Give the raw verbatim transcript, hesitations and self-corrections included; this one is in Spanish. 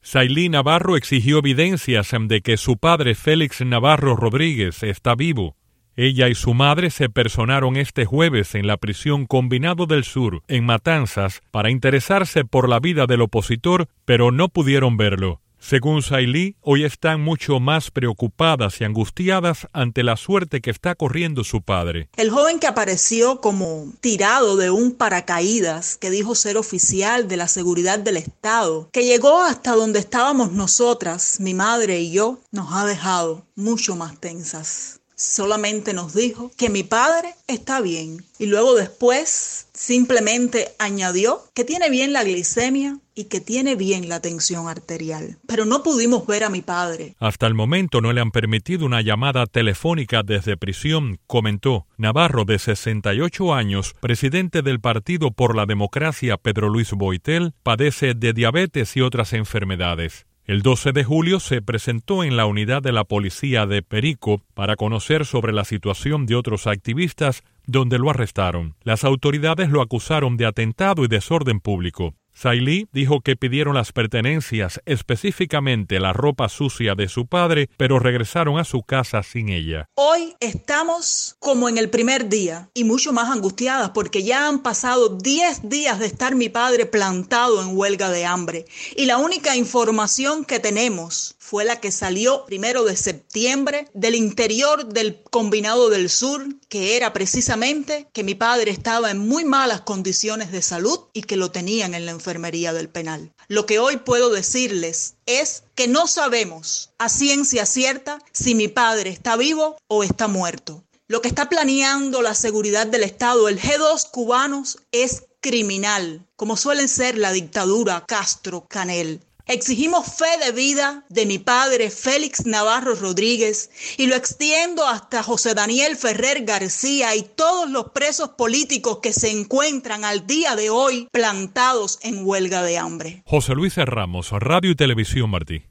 Sailí Navarro exigió evidencias de que su padre Félix Navarro Rodríguez está vivo. Ella y su madre se personaron este jueves en la prisión Combinado del Sur, en Matanzas, para interesarse por la vida del opositor, pero no pudieron verlo. Según Sailí, hoy están mucho más preocupadas y angustiadas ante la suerte que está corriendo su padre. El joven que apareció como tirado de un paracaídas, que dijo ser oficial de la seguridad del Estado, que llegó hasta donde estábamos nosotras, mi madre y yo, nos ha dejado mucho más tensas. Solamente nos dijo que mi padre está bien y luego después simplemente añadió que tiene bien la glicemia y que tiene bien la tensión arterial. Pero no pudimos ver a mi padre. Hasta el momento no le han permitido una llamada telefónica desde prisión, comentó. Navarro, de sesenta y ocho años, presidente del Partido por la Democracia Pedro Luis Boitel, padece de diabetes y otras enfermedades. El doce de julio se presentó en la unidad de la policía de Perico para conocer sobre la situación de otros activistas, donde lo arrestaron. Las autoridades lo acusaron de atentado y desorden público. Sailí dijo que pidieron las pertenencias, específicamente la ropa sucia de su padre, pero regresaron a su casa sin ella. Hoy estamos como en el primer día y mucho más angustiadas porque ya han pasado diez días de estar mi padre plantado en huelga de hambre y la única información que tenemos fue la que salió primero de septiembre del interior del Combinado del Sur, que era precisamente que mi padre estaba en muy malas condiciones de salud y que lo tenían en la enfermería del penal. Lo que hoy puedo decirles es que no sabemos a ciencia cierta si mi padre está vivo o está muerto. Lo que está planeando la seguridad del Estado, el G dos cubanos, es criminal, como suelen ser la dictadura Castro-Canel. Exigimos fe de vida de mi padre Félix Navarro Rodríguez y lo extiendo hasta José Daniel Ferrer García y todos los presos políticos que se encuentran al día de hoy plantados en huelga de hambre. José Luis Ramos, Radio y Televisión Martí.